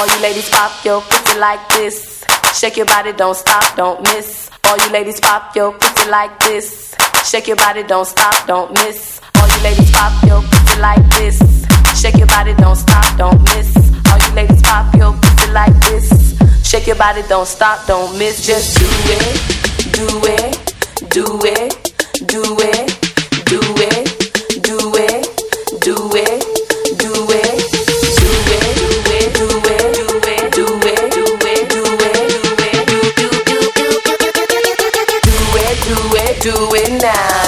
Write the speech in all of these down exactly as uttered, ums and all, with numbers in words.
All you ladies pop your pussy like this. Shake your body, don't stop, don't miss. All you ladies pop your pussy like this. Shake your body, don't stop, don't miss. All you ladies pop your pussy like this. Shake your body, don't stop, don't miss. All you ladies pop your pussy like this. Shake your body, don't stop, don't miss. Just do it, do it, do it, do it, do it, do it, do it, do it, do it, do it, do it, do it, do it, do it, do it, do it, do it now.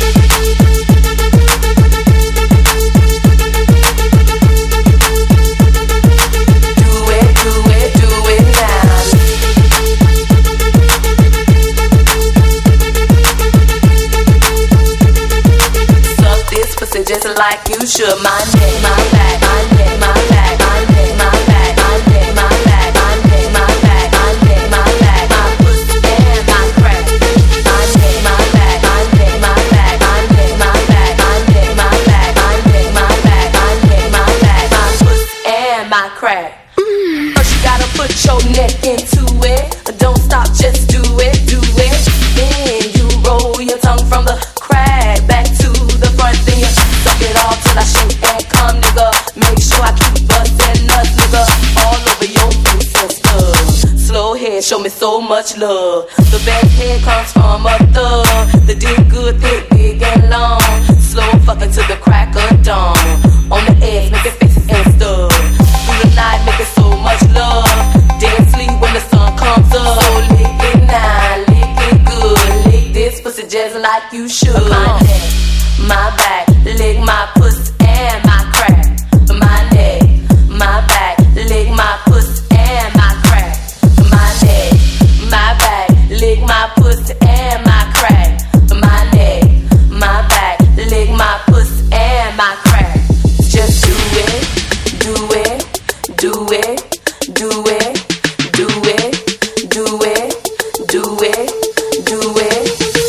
Just like you should. My neck, my back, my neck, my back, my neck, my back, my neck, my back, my neck, my back, my neck, my back, my pussy and my crack. My neck, my back, my neck, my back, my neck, my back, my neck, my back, my neck, my back, my neck, my back, my pussy and my crack. First you gotta put your neck into it. Don't stop, just do it, do it. Then you roll your tongue from the crack back to the front, then you suck it all till I shake and come, nigga. Make sure I keep bustin' nuts, nigga, all over your face and stuff. Slow head, show me so much love. The best head comes from a thug. The dick good, thick, big and long. Slow fucking to the crack of dawn. On the edge, making faces and stuff. Through the night, making so much love. Dead sleep when the sun comes up. So lick it now, lick it good. Lick this pussy just like you should. My neck, my back, lick my pussy and my crack. My neck, my back, lick my pussy and my crack. My neck, my back, lick my pussy and my crack. My neck, my back, lick my pussy and my crack. Just do it, do it, do it, do it, do it, do it, do it, do it.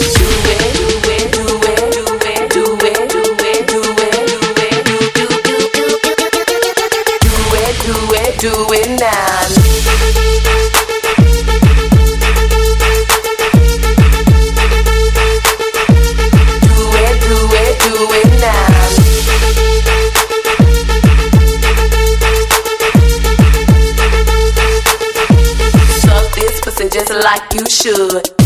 Do it now. Do it, do it, do it now. Suck this pussy just like you should.